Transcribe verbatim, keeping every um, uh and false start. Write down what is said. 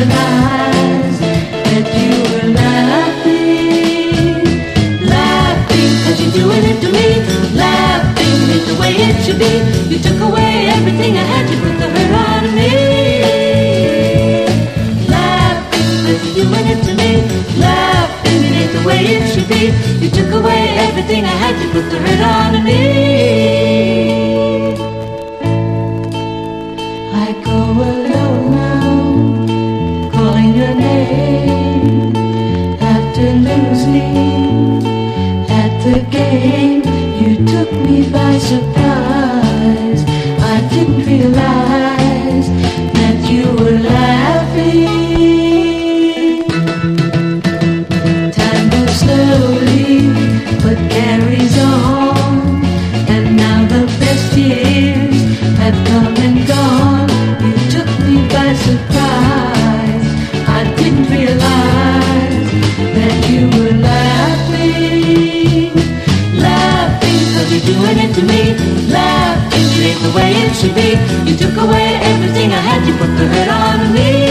realize that you were laughing, laughing, cause you're doing it to me. Laughing is the way it should be. You took away everything I had, you put the hurt on me. Laughing, cause you're doing it to me. Laughing, it ain't the way it should be. You took away everything I had, you put the hurt on me. I go alone now, calling your name after losing at the game. You took me by surprise. I didn't realize that you were laughing. Time moves slowly but carries on, and now the best years have come and gone. You took me by surprise. I didn't realize that you were laughing, laughing, cause you're doing it to me. Laughing, it ain't the way it should be. You took away everything I had, you put the hurt on me.